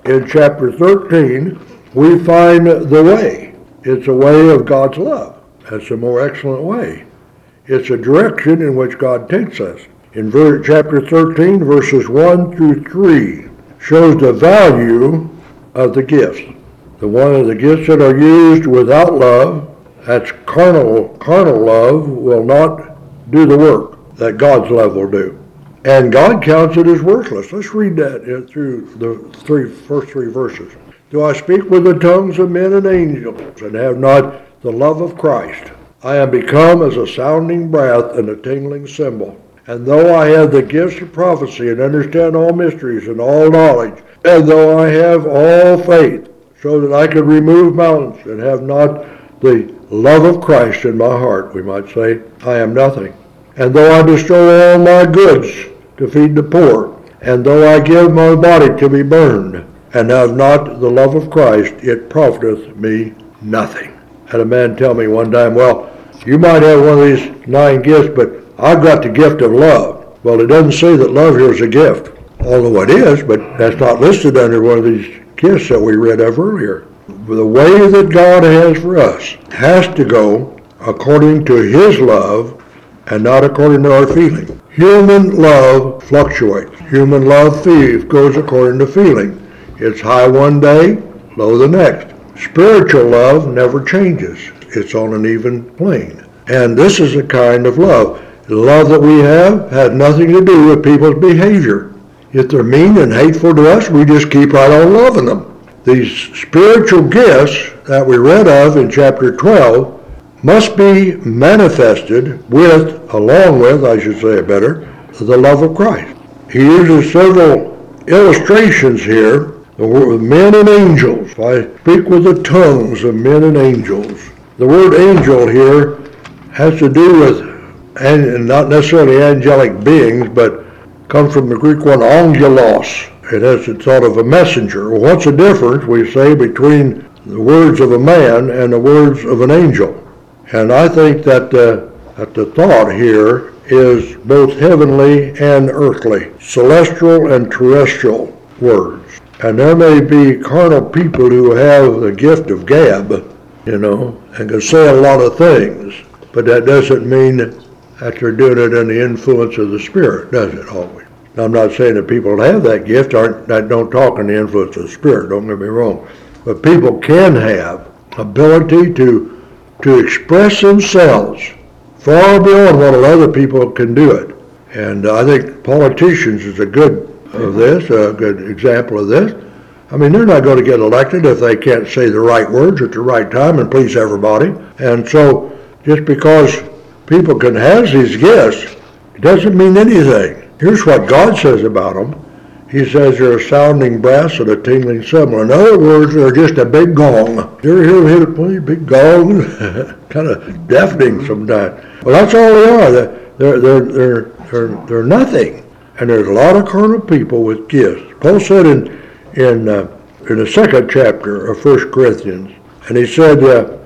in chapter 13, we find the way. It's a way of God's love. That's a more excellent way. It's a direction in which God takes us. In chapter 13, verses 1 through 3, shows the value of the gifts. The one of the gifts that are used without love, that's carnal love, will not do the work that God's love will do. And God counts it as worthless. Let's read that through the first three verses. Do I speak with the tongues of men and angels, and have not the love of Christ? I am become as a sounding brass and a tingling cymbal. And though I have the gifts of prophecy and understand all mysteries and all knowledge, and though I have all faith, so that I could remove mountains, and have not the love of Christ in my heart, we might say, I am nothing. And though I bestow all my goods to feed the poor, and though I give my body to be burned, and have not the love of Christ, it profiteth me nothing. Had a man tell me one time, well, you might have one of these 9 gifts, but I've got the gift of love. Well, it doesn't say that love here is a gift, although it is, but that's not listed under one of these gifts that we read of earlier. The way that God has for us has to go according to His love and not according to our feeling. Human love fluctuates. Human love goes according to feeling. It's high one day, low the next. Spiritual love never changes. It's on an even plane. And this is a kind of love. The love that we have had nothing to do with people's behavior. If they're mean and hateful to us, we just keep right on loving them. These spiritual gifts that we read of in chapter 12 must be manifested along with, I should say it better, the love of Christ. He uses several illustrations here. The word men and angels. If I speak with the tongues of men and angels. The word angel here has to do with, and not necessarily angelic beings, but comes from the Greek one, angelos. It has the thought of a messenger. Well, what's the difference, we say, between the words of a man and the words of an angel? And I think that the thought here is both heavenly and earthly, celestial and terrestrial words. And there may be carnal people who have the gift of gab, and can say a lot of things, but that doesn't mean that they're doing it in the influence of the Spirit, does it always? Now, I'm not saying that people that have that gift don't talk in the influence of the Spirit, don't get me wrong, but people can have ability to express themselves far beyond what other people can do it. And I think politicians is a good example of this. I mean, they're not going to get elected if they can't say the right words at the right time and please everybody. And so just because people can have these gifts, it doesn't mean anything. Here's what God says about them. He says they're a sounding brass and a tingling cymbal. In other words, they're just a big gong. You ever hear them hit a pretty big gong? Kind of deafening sometimes. Well, that's all they are. They're nothing. And there's a lot of carnal people with gifts. Paul said in the second chapter of 1 Corinthians, and he said,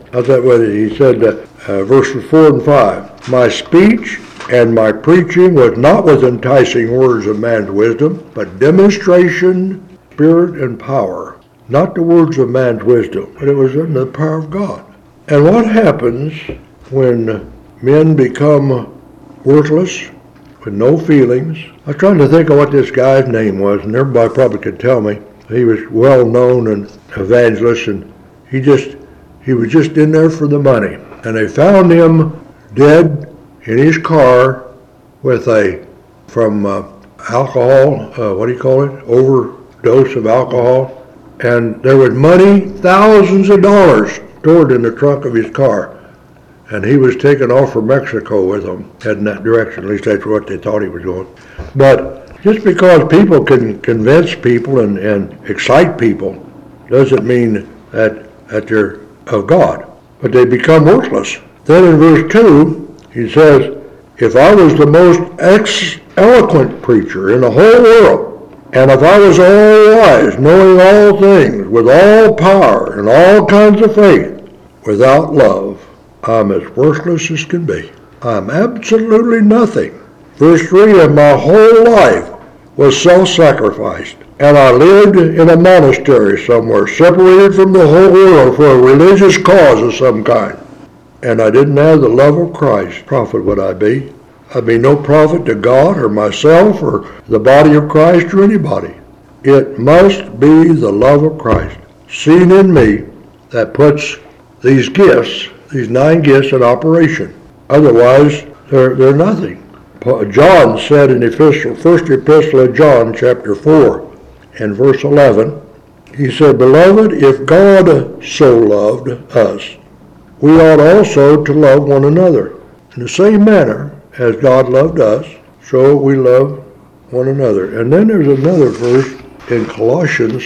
verses 4 and 5, my speech and my preaching was not with enticing words of man's wisdom, but demonstration, spirit, and power. Not the words of man's wisdom, but it was in the power of God. And what happens when men become worthless, with no feelings? I was trying to think of what this guy's name was, and everybody probably could tell me. He was well known and evangelist, and he was just in there for the money. And they found him dead in his car from alcohol, overdose of alcohol. And there was money, thousands of dollars, stored in the trunk of his car. And he was taken off for Mexico with them, heading that direction. At least that's what they thought he was going. But just because people can convince people and excite people doesn't mean that they're of God. But they become worthless. Then in verse 2, he says, if I was the most eloquent preacher in the whole world, and if I was all wise, knowing all things, with all power and all kinds of faith, without love, I'm as worthless as can be. I'm absolutely nothing. Verse 3, and my whole life was self-sacrificed. and I lived in a monastery somewhere, separated from the whole world for a religious cause of some kind, and I didn't have the love of Christ, prophet would I be? I'd be no profit to God or myself or the body of Christ or anybody. It must be the love of Christ seen in me that puts these gifts, these 9 gifts, in operation. Otherwise, they're nothing. John said in the first epistle of John, chapter 4, and verse 11, he said, Beloved, if God so loved us, we ought also to love one another. In the same manner as God loved us, so we love one another. And then there's another verse in Colossians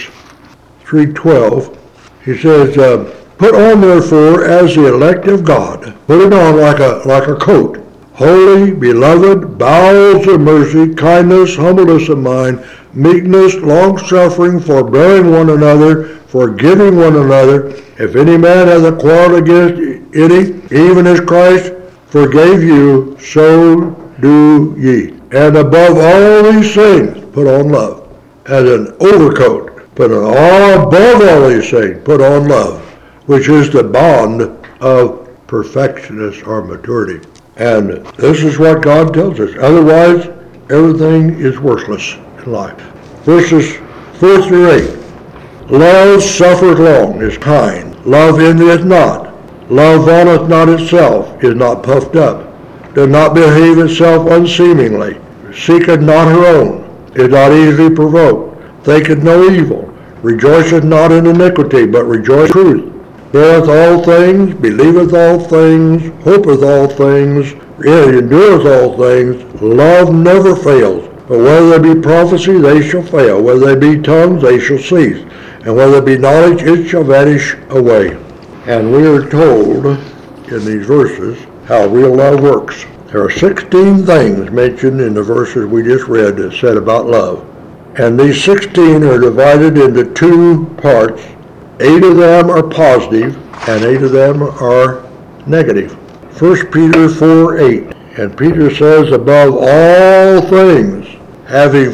3:12. He says, Put on therefore as the elect of God. Put it on like a coat. Holy, beloved, bowels of mercy, kindness, humbleness of mind, meekness, long-suffering, forbearing one another, forgiving one another. If any man hath a quarrel against any, even as Christ forgave you, so do ye. And above all these things, put on love. As an overcoat, put on above all these things, put on love, which is the bond of perfectionist or maturity. And this is what God tells us. Otherwise, everything is worthless in life. Verses 4 through 8. Love suffereth long, is kind. Love envieth not. Love vaunteth not itself, is not puffed up, does not behave itself unseemingly, seeketh not her own, is not easily provoked, thinketh no evil, rejoiceth not in iniquity, but rejoiceth in truth, beareth all things, believeth all things, hopeth all things, endureth all things. Love never fails. But whether there be prophecy, they shall fail. Whether there be tongues, they shall cease. And whether there be knowledge, it shall vanish away. And we are told in these verses how real love works. There are 16 things mentioned in the verses we just read that said about love. And these 16 are divided into 2 parts. 8 of them are positive, and 8 of them are negative. 1 Peter 4:8. And Peter says, above all things, having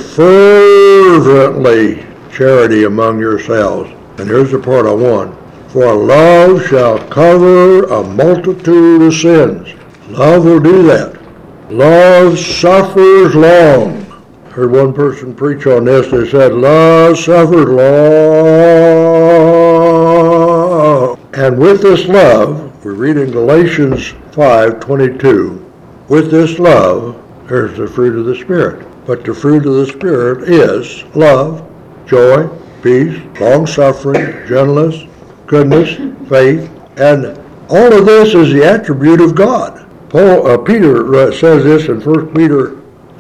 fervently charity among yourselves. And here's the part I want. For love shall cover a multitude of sins. Love will do that. Love suffers long. I heard one person preach on this. They said, love suffers long. And with this love, we read in Galatians 5:22, with this love, there's the fruit of the Spirit. But the fruit of the Spirit is love, joy, peace, long-suffering, gentleness, goodness, faith, and all of this is the attribute of God. Peter says this in 1 Peter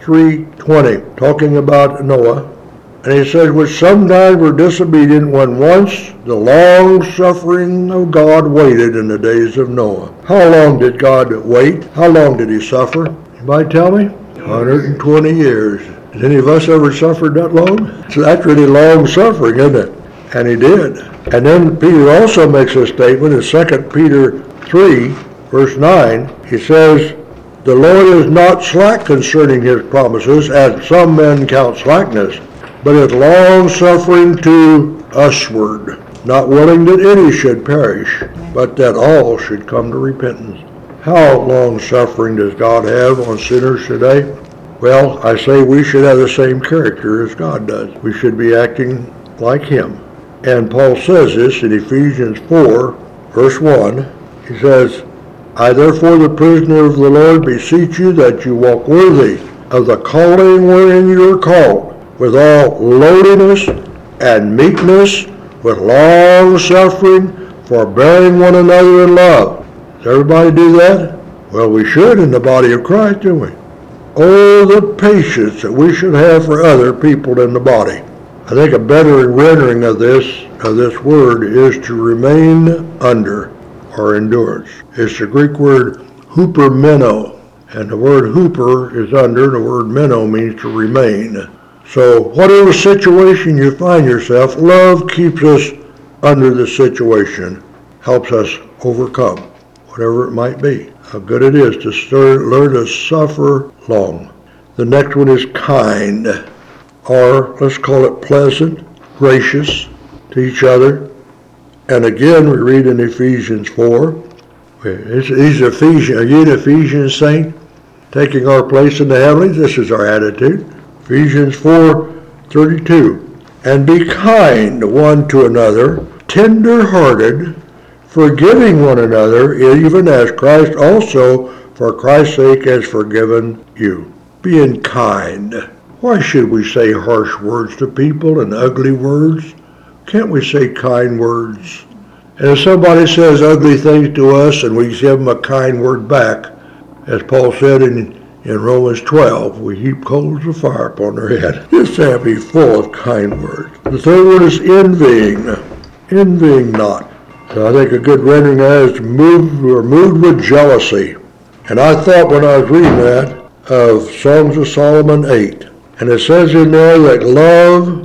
3:20, talking about Noah, and he says, which sometimes were disobedient when once the long-suffering of God waited in the days of Noah. How long did God wait? How long did he suffer? Anybody tell me? 120 years. Has any of us ever suffered that long? So that's really long suffering, isn't it? And he did. And then Peter also makes a statement in 2 Peter 3, verse 9. He says, the Lord is not slack concerning his promises, as some men count slackness, but is long-suffering to usward, not willing that any should perish, but that all should come to repentance. How long-suffering does God have on sinners today? Well, I say we should have the same character as God does. We should be acting like him. And Paul says this in Ephesians 4, verse 1. He says, I therefore, the prisoner of the Lord, beseech you that you walk worthy of the calling wherein you are called, with all lowliness and meekness, with long-suffering, forbearing one another in love. Does everybody do that? Well, we should in the body of Christ, don't we? Oh, the patience that we should have for other people in the body. I think a better rendering of this word is to remain under, or endurance. It's the Greek word hupermeno, and the word huper is under, the word meno means to remain. So whatever situation you find yourself, love keeps us under the situation, helps us overcome, whatever it might be. How good it is to learn to suffer long. The next one is kind. are, let's call it pleasant, gracious to each other. And again, we read in Ephesians 4, these Ephesians saint, taking our place in the heavenlies, this is our attitude. Ephesians 4:32. And be kind one to another, tender-hearted, forgiving one another, even as Christ also, for Christ's sake, has forgiven you. Being kind. Why should we say harsh words to people and ugly words? Can't we say kind words? And if somebody says ugly things to us and we give them a kind word back, as Paul said in Romans 12, we heap coals of fire upon their head. This shall be full of kind words. The third one is envying. Envying not. So I think a good rendering of that is moved with jealousy. And I thought when I was reading that of Songs of Solomon 8. And it says in there that love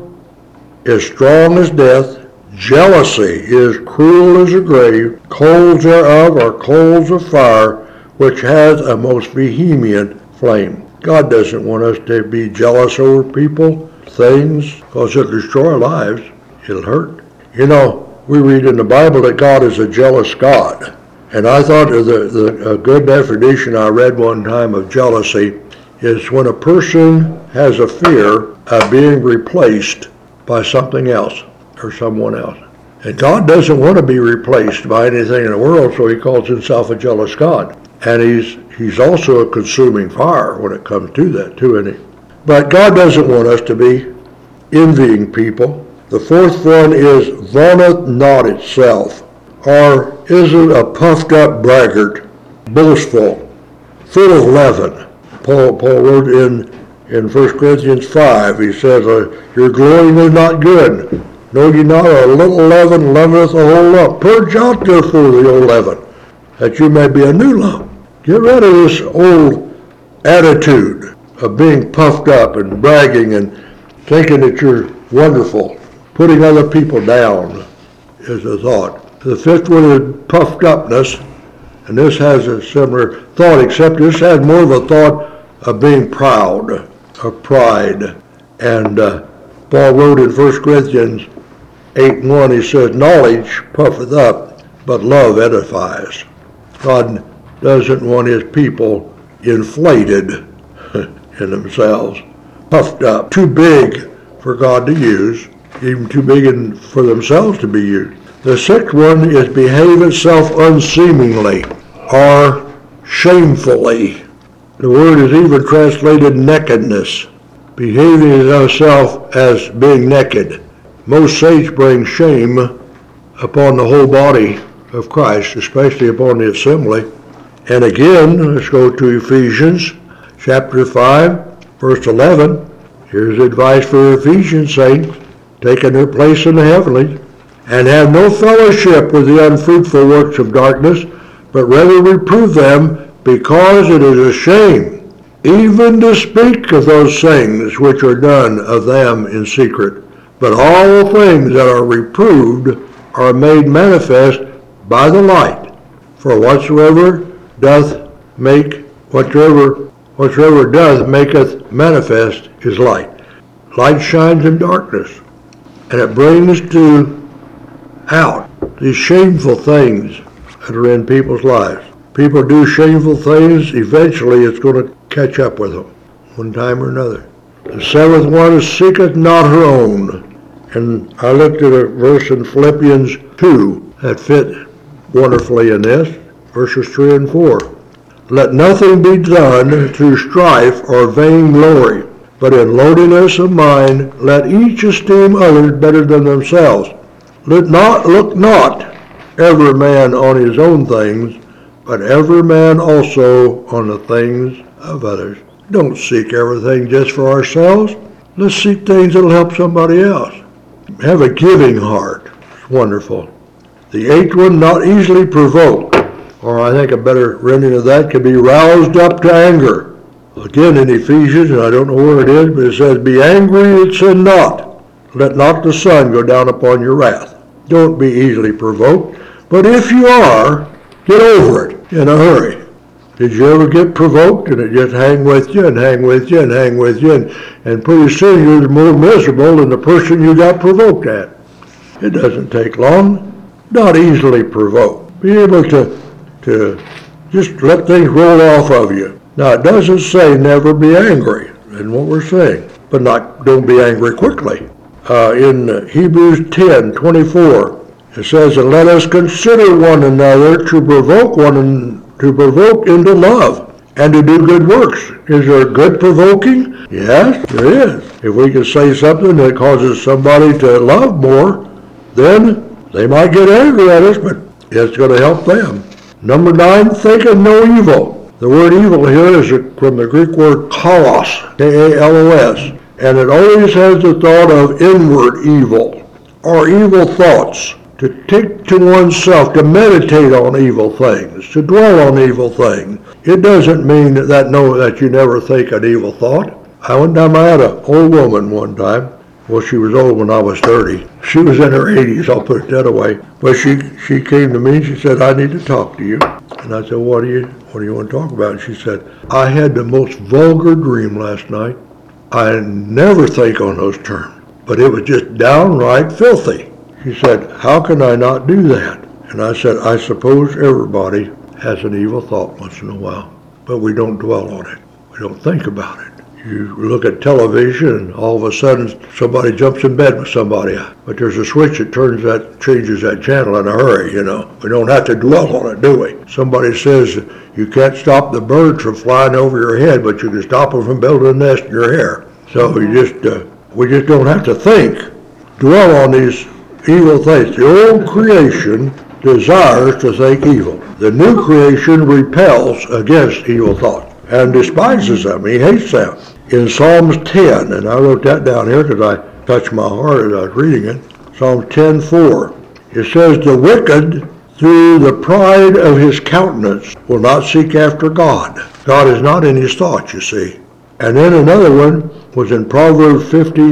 is strong as death, jealousy is cruel as a grave, coals thereof are coals of fire, which has a most vehement flame. God doesn't want us to be jealous over people, things, because it'll destroy our lives. It'll hurt. You know, we read in the Bible that God is a jealous God. And I thought a good definition I read one time of jealousy is when a person has a fear of being replaced by something else or someone else. And God doesn't want to be replaced by anything in the world, so he calls himself a jealous God. And he's also a consuming fire when it comes to that too, isn't he? But God doesn't want us to be envying people. The fourth one is vaunteth not itself, or isn't a puffed up braggart, boastful, full of leaven. Paul wrote in 1 Corinthians 5, he says, your glorying is not good. Know ye not a little leaven leaveneth the whole lump. Purge out therefore the old leaven, that you may be a new lump. Get rid of this old attitude of being puffed up and bragging and thinking that you're wonderful. Putting other people down is a thought. The fifth one is puffed upness, and this has a similar thought, except this has more of a thought of being proud, of pride. And Paul wrote in 1 Corinthians 8:1, he says, knowledge puffeth up, but love edifies. God doesn't want his people inflated in themselves, puffed up, too big for God to use, even too big for themselves to be used. The sixth one is behave itself unseemingly or shamefully. The word is even translated nakedness, behaving itself as being naked. Most saints bring shame upon the whole body of Christ, especially upon the assembly. And again, let's go to Ephesians chapter 5, verse 11. Here's advice for Ephesians saints, taking their place in the heavenlies, and have no fellowship with the unfruitful works of darkness, but rather reprove them, because it is a shame even to speak of those things which are done of them in secret. But all things that are reproved are made manifest by the light. For whatsoever doth maketh manifest is light. Light shines in darkness, and it brings out these shameful things that are in people's lives. People do shameful things, eventually it's going to catch up with them, one time or another. The seventh one is seeketh not her own. And I looked at a verse in Philippians 2 that fit wonderfully in this, verses 3 and 4. Let nothing be done through strife or vain glory, but in lowliness of mind let each esteem others better than themselves. Look not every man on his own things, but every man also on the things of others. Don't seek everything just for ourselves. Let's seek things that'll help somebody else. Have a giving heart. It's wonderful. The eighth one, not easily provoked. Or I think a better rendering of that could be roused up to anger. Again in Ephesians, and I don't know where it is, but it says, be angry and sin not. Let not the sun go down upon your wrath. Don't be easily provoked. But if you are, get over it in a hurry. Did you ever get provoked and it just hang with you and hang with you and hang with you, and pretty soon you're more miserable than the person you got provoked at? It doesn't take long. Not easily provoked. Be able to just let things roll off of you. Now, it doesn't say never be angry, and what we're saying, but don't be angry quickly. In Hebrews 10:24, it says, and let us consider one another to provoke into love and to do good works. Is there good provoking? Yes, there is. If we can say something that causes somebody to love more, then they might get angry at us, but it's going to help them. Number 9, think of no evil. The word evil here is from the Greek word kalos, K-A-L-O-S, and it always has the thought of inward evil, or evil thoughts. To take to oneself, to meditate on evil things, to dwell on evil things. It doesn't mean that you never think an evil thought. I had an old woman one time. Well, she was old when I was 30. She was in her 80s, I'll put it that way. But she came to me and she said, I need to talk to you. And I said, what do you want to talk about? And she said, I had the most vulgar dream last night. I never think on those terms, but it was just downright filthy. She said, how can I not do that? And I said, I suppose everybody has an evil thought once in a while, but we don't dwell on it. We don't think about it. You look at television and all of a sudden somebody jumps in bed with somebody, but there's a switch that changes that channel in a hurry, We don't have to dwell on it, do we? Somebody says you can't stop the birds from flying over your head, but you can stop them from building a nest in your hair. So we just don't have to dwell on these evil things. The old creation desires to think evil. The new creation repels against evil thoughts and despises them. He hates them. In Psalms 10, and I wrote that down here because I touched my heart as I was reading it, Psalm 10:4, it says, the wicked, through the pride of his countenance, will not seek after God. God is not in his thoughts, you see. And then another one was in Proverbs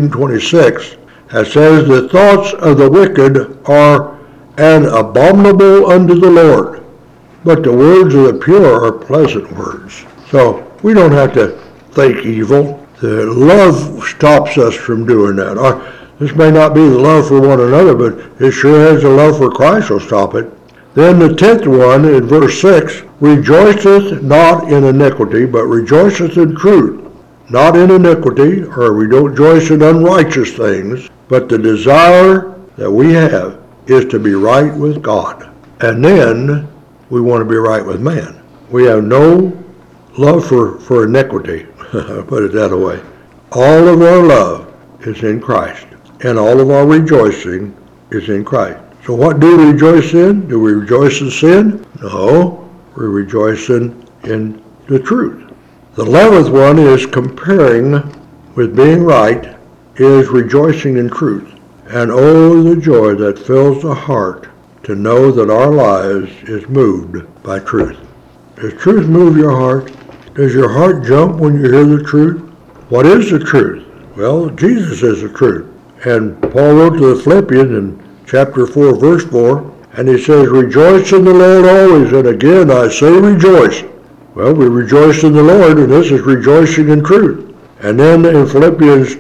15:26, that says, the thoughts of the wicked are an abominable unto the Lord, but the words of the pure are pleasant words. So we don't have to think evil. The love stops us from doing that. This may not be the love for one another, but it sure has the love for Christ will stop it. Then the 10th one in verse 6, rejoiceth not in iniquity, but rejoiceth in truth. Not in iniquity, or we don't rejoice in unrighteous things, but the desire that we have is to be right with God. And then we want to be right with man. We have no love for iniquity, put it that way. All of our love is in Christ, and all of our rejoicing is in Christ. So what do we rejoice in? Do we rejoice in sin? No, we rejoice in the truth. The 11th one is comparing with being right, is rejoicing in truth. And oh, the joy that fills the heart to know that our lives is moved by truth. Does truth move your heart? Does your heart jump when you hear the truth? What is the truth? Well, Jesus is the truth. And Paul wrote to the Philippians in chapter 4, verse 4, and he says, rejoice in the Lord always, and again I say rejoice. Well, we rejoice in the Lord, and this is rejoicing in truth. And then in Philippians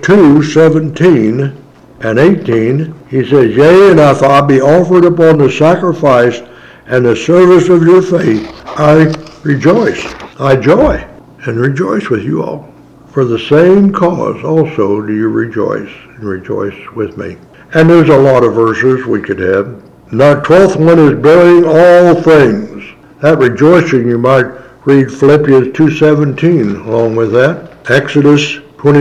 2:17 and 18, he says, yea, and if I be offered upon the sacrifice and the service of your faith, I rejoice. I joy and rejoice with you all. For the same cause also do you rejoice, and rejoice with me. And there's a lot of verses we could have. Now, 12th one is bearing all things. That rejoicing, you might read Philippians 2:17 along with that. Exodus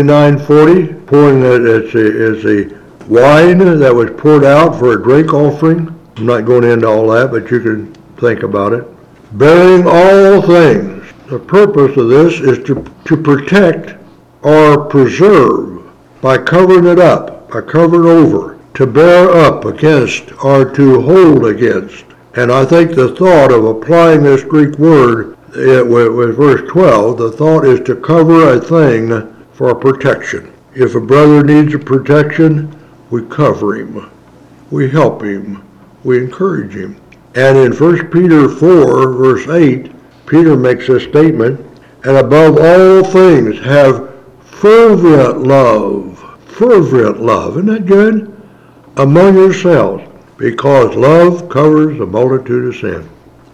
29:40, pouring it as a wine that was poured out for a drink offering. I'm not going into all that, but you can think about it. Bearing all things. The purpose of this is to protect or preserve by covering it up, by covering over, to bear up against or to hold against. And I think the thought of applying this Greek word with verse 12, the thought is to cover a thing for protection. If a brother needs a protection, we cover him, we help him, we encourage him. And in 1 Peter 4, verse 8, Peter makes this statement, and above all things have fervent love. Fervent love, isn't that good? Among yourselves, because love covers a multitude of sin.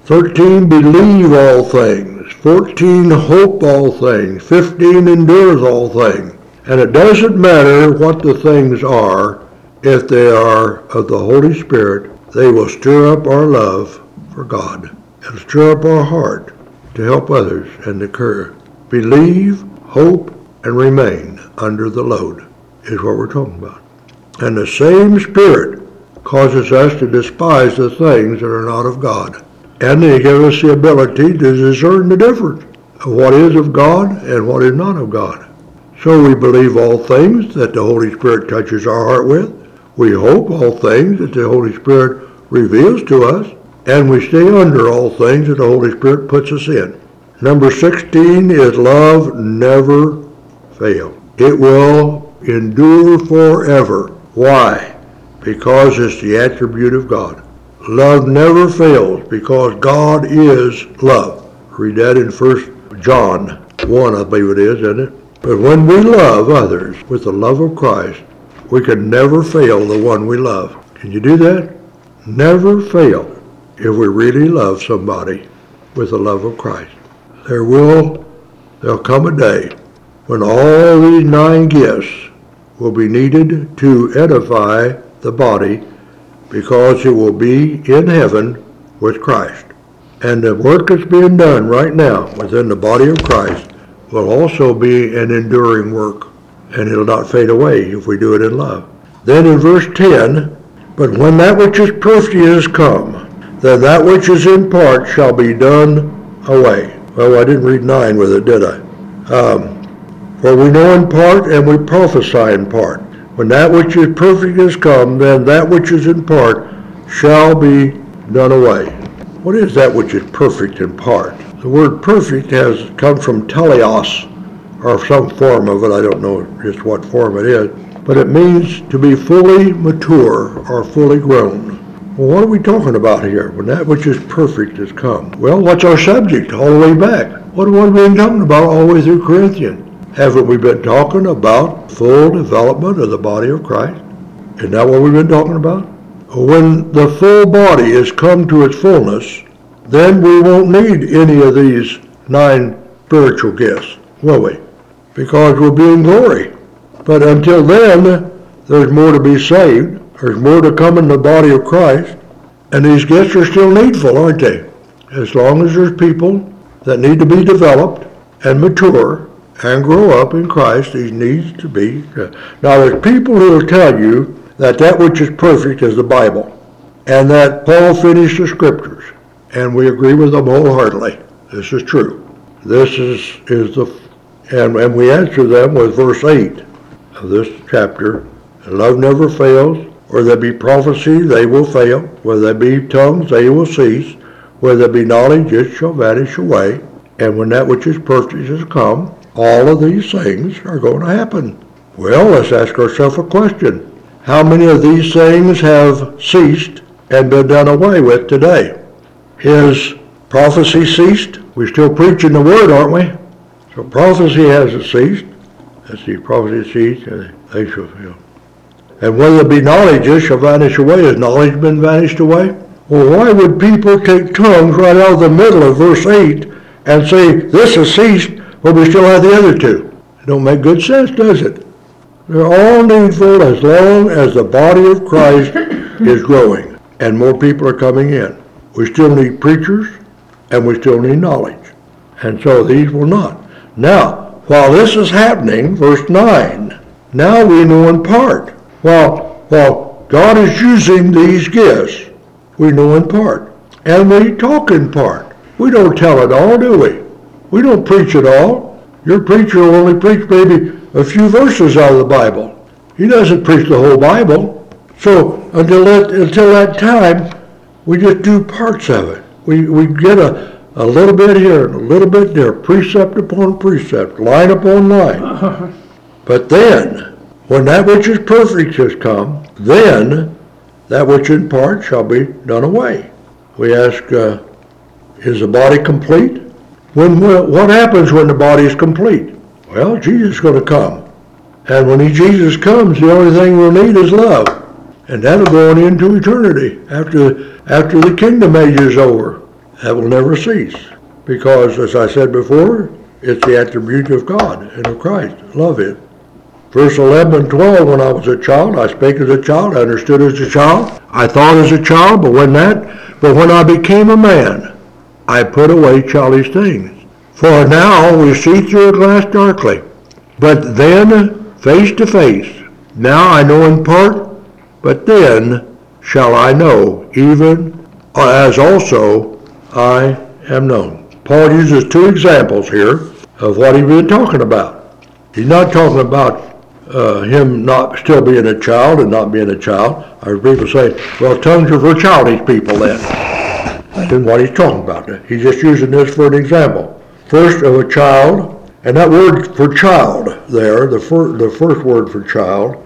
13, believe all things. 14, hope all things. 15, endures all things. And it doesn't matter what the things are, if they are of the Holy Spirit, they will stir up our love for God and stir up our heart to help others and to care. Believe, hope, and remain under the load is what we're talking about. And the same Spirit causes us to despise the things that are not of God. And they give us the ability to discern the difference of what is of God and what is not of God. So we believe all things that the Holy Spirit touches our heart with. We hope all things that the Holy Spirit reveals to us. And we stay under all things that the Holy Spirit puts us in. Number 16 is love never fails. It will endure forever. Why? Because it's the attribute of God. Love never fails because God is love. Read that in 1 John 1, I believe it is, isn't it? But when we love others with the love of Christ, we can never fail the one we love. Can you do that? Never fail if we really love somebody with the love of Christ. There'll come a day when all these 9 gifts will be needed to edify the body because it will be in heaven with Christ. And the work that's being done right now within the body of Christ will also be an enduring work, and it'll not fade away if we do it in love. Then in verse 10, but when that which is perfect is come, then that which is in part shall be done away. Well, I didn't read 9 with it, did I? For we know in part and we prophesy in part. When that which is perfect is come, then that which is in part shall be done away. What is that which is perfect in part? The word perfect has come from teleos, or some form of it. I don't know just what form it is. But it means to be fully mature or fully grown. Well, what are we talking about here? When that which is perfect is come. Well, what's our subject all the way back? What have we been talking about all the way through Corinthians? Haven't we been talking about full development of the body of Christ? Isn't that what we've been talking about? When the full body is come to its fullness, then we won't need any of these 9 spiritual gifts, will we? Because we'll be in glory. But until then, there's more to be saved. There's more to come in the body of Christ. And these gifts are still needful, aren't they? As long as there's people that need to be developed and mature and grow up in Christ, these needs to be. Now, there's people who will tell you that which is perfect is the Bible, and that Paul finished the Scriptures. And we agree with them wholeheartedly. This is true. This is and we answer them with verse 8 of this chapter. Love never fails. Where there be prophecy, they will fail. Where there be tongues, they will cease. Where there be knowledge, it shall vanish away. And when that which is perfect is come, all of these things are going to happen. Well, let's ask ourselves a question. How many of these things have ceased and been done away with today? Is prophecy ceased? We're still preaching the word, aren't we? So prophecy hasn't ceased. Let's see, prophecy ceased, they shall fail. And whether there be knowledge, it shall vanish away. Has knowledge been vanished away? Well, why would people take tongues right out of the middle of verse 8 and say, this has ceased, but we still have the other 2? It don't make good sense, does it? They're all needful as long as the body of Christ is growing and more people are coming in. We still need preachers and we still need knowledge. And so these will not. Now, while this is happening, verse 9, now we know in part. While God is using these gifts, we know in part. And we talk in part. We don't tell it all, do we? We don't preach it all. Your preacher will only preach maybe a few verses out of the Bible. He doesn't preach the whole Bible. So until that time, we just do parts of it. We get a little bit here and a little bit there, precept upon precept, line upon line. But then, when that which is perfect has come, then that which in part shall be done away. We ask, is the body complete? What happens when the body is complete? Well, Jesus is going to come. And when Jesus comes, the only thing we'll need is love. And that'll go on into eternity after the kingdom age is over. That will never cease. Because, as I said before, it's the attribute of God and of Christ. Love it. Verse 11 and 12, when I was a child, I spake as a child, I understood as a child, I thought as a child, but when I became a man, I put away childish things. For now we see through a glass darkly, but then face to face. Now I know in part, but then shall I know, even as also I am known. Paul uses two examples here of what he's been talking about. He's not talking about him not still being a child and not being a child. I heard people say, well, tongues are for childish people then. That isn't what he's talking about. He's just using this for an example. First, of a child, and that word for child there, the first word for child,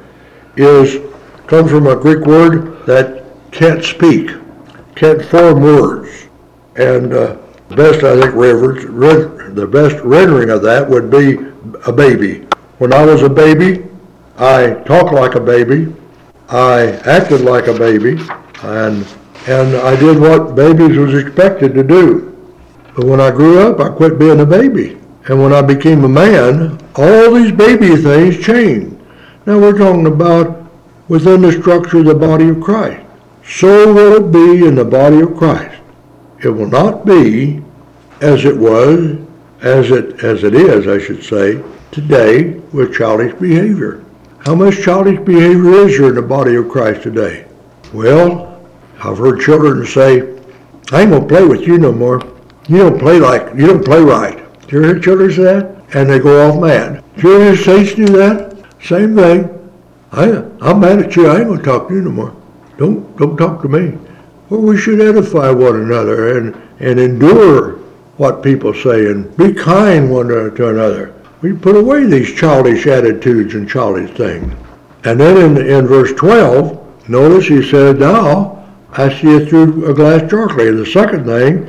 comes from a Greek word that can't speak, can't form words. And the best rendering of that would be a baby. When I was a baby, I talked like a baby, I acted like a baby, and I did what babies was expected to do. But when I grew up, I quit being a baby. And when I became a man, all these baby things changed. Now we're talking about within the structure of the body of Christ. So will it be in the body of Christ. It will not be as it was, as it is, I should say, today with childish behavior. How much childish behavior is there in the body of Christ today? Well, I've heard children say, I ain't gonna play with you no more. You don't play right. Do you hear children say that? And they go off mad. Do you hear saints do that? Same thing. I'm mad at you. I ain't gonna talk to you no more. Don't talk to me. Well, we should edify one another and endure what people say and be kind one to another. We put away these childish attitudes and childish things. And then in verse 12, notice he said, now I see it through a glass darkly. And the second thing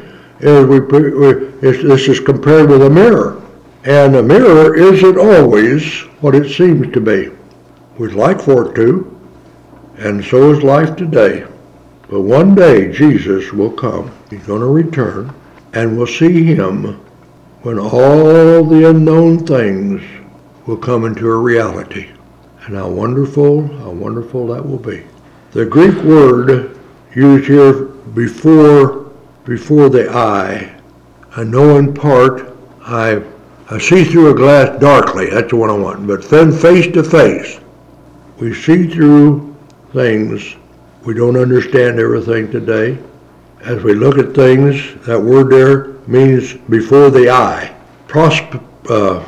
is this is compared with a mirror. And a mirror isn't always what it seems to be. We'd like for it to, and so is life today. But one day Jesus will come. He's going to return, and we'll see him when all the unknown things will come into a reality. And how wonderful that will be. The Greek word used here before the eye, I know in part, I see through a glass darkly, that's the one I want, but then face to face. We see through things. We don't understand everything today. As we look at things, that word there means before the eye. Prosopon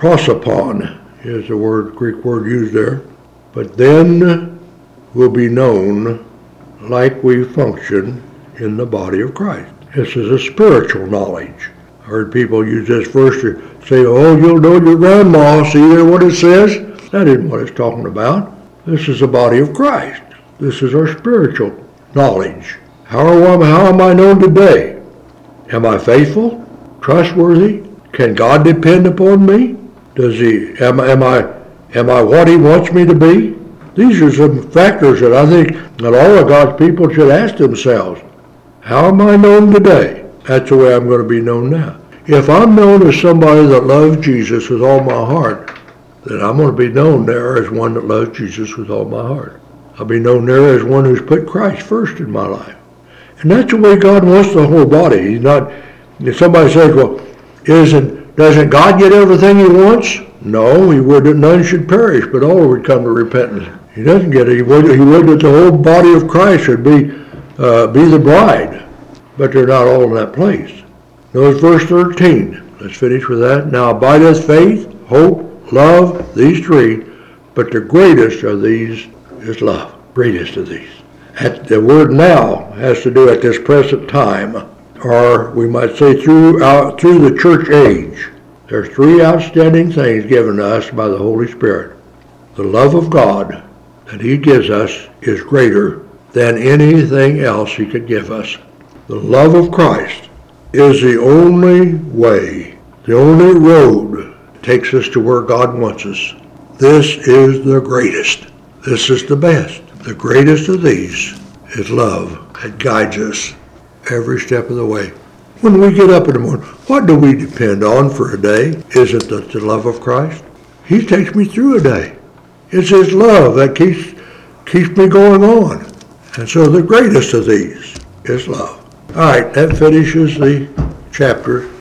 is the Greek word used there. But then will be known like we function in the body of Christ. This is a spiritual knowledge. I heard people use this verse to say, oh, you'll know your grandma. See there what it says? That isn't what it's talking about. This is the body of Christ. This is our spiritual knowledge. How am I known today? Am I faithful? Trustworthy? Can God depend upon me? Am I what he wants me to be? These are some factors that I think that all of God's people should ask themselves. How am I known today? That's the way I'm going to be known now. If I'm known as somebody that loves Jesus with all my heart, then I'm going to be known there as one that loves Jesus with all my heart. I'll be known there as one who's put Christ first in my life. And that's the way God wants the whole body. He's not, if somebody says, well, doesn't God get everything he wants? No, he would that none should perish, but all would come to repentance. He doesn't get it. He would that the whole body of Christ should be the bride, but they're not all in that place. Notice verse 13. Let's finish with that. Now abideth faith, hope, love, these three, but the greatest of these is love. Greatest of these. The word now has to do at this present time, or we might say through the church age. There's three outstanding things given to us by the Holy Spirit. The love of God that he gives us is greater than anything else he could give us. The love of Christ is the only way, the only road takes us to where God wants us. This is the greatest. This is the best. The greatest of these is love that guides us every step of the way. When we get up in the morning, what do we depend on for a day? Is it the love of Christ? He takes me through a day. It's His love that keeps me going on. And so the greatest of these is love. All right, that finishes the chapter